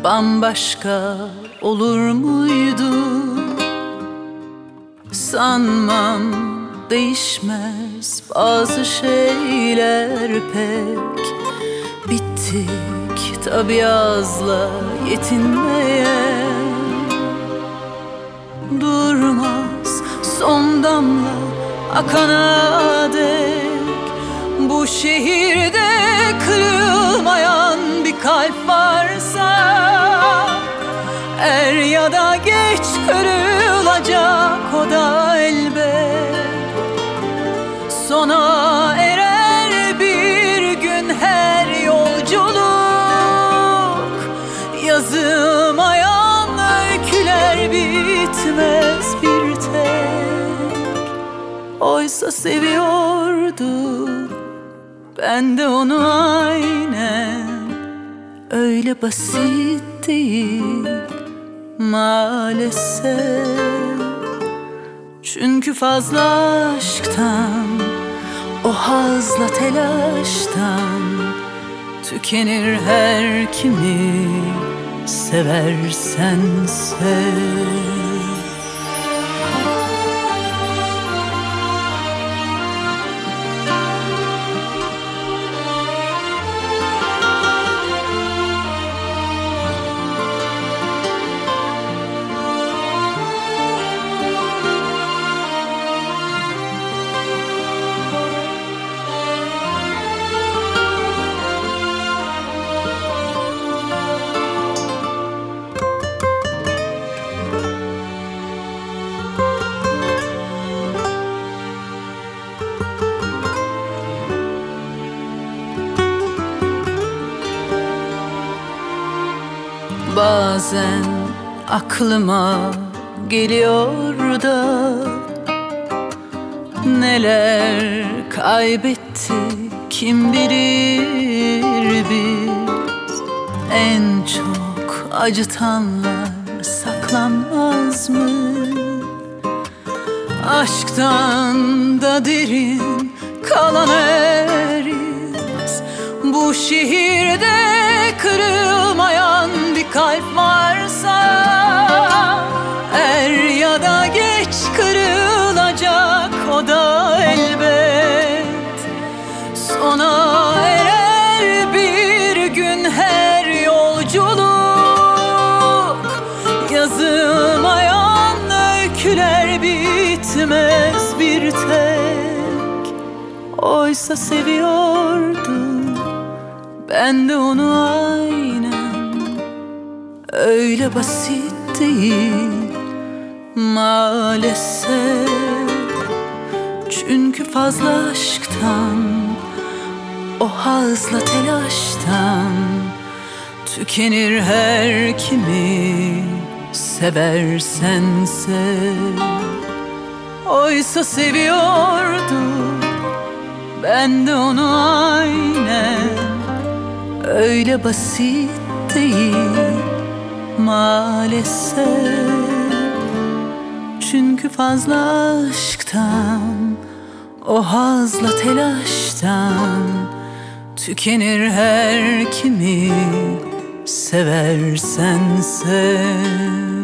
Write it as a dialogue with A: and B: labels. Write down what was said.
A: bambaşka olur muydu? Sanmam değişmez bazı şeyler pek. Bittik tabiazla yetinmeye. Durmaz son damla akana dek. Bu şehirde kırılmayan bir kalp varsa, er ya da geç kırılacak o da elbet. Sona erer bir gün her yolculuk. Yazılmayan öyküler bitmez bir tek. Oysa seviyordu, ben de onu aynen. Öyle basit değil maalesef. Çünkü fazla aşktan, o hazla telaştan tükenir her kimi seversen sev. Bazen aklıma geliyor da neler kaybetti kim bilir biz. En çok acıtanlar saklanmaz mı? Aşktan da derin kalan eriz. Bu şehirde kırılmayan bir kalp varsa, er ya da geç kırılacak o da elbet. Sona erer bir gün her yolculuk. Yazılmayan öyküler bitmez bir tek. Oysa seviyordu, ben de onu aynen. Öyle basit değil maalesef. Çünkü fazla aşktan, o hazla telaştan tükenir her kimi seversen sev. Oysa seviyordu, ben de onu aynen. Öyle basit değil maalesef. Çünkü fazla aşktan, o hazla telaştan tükenir her kimi seversen sev.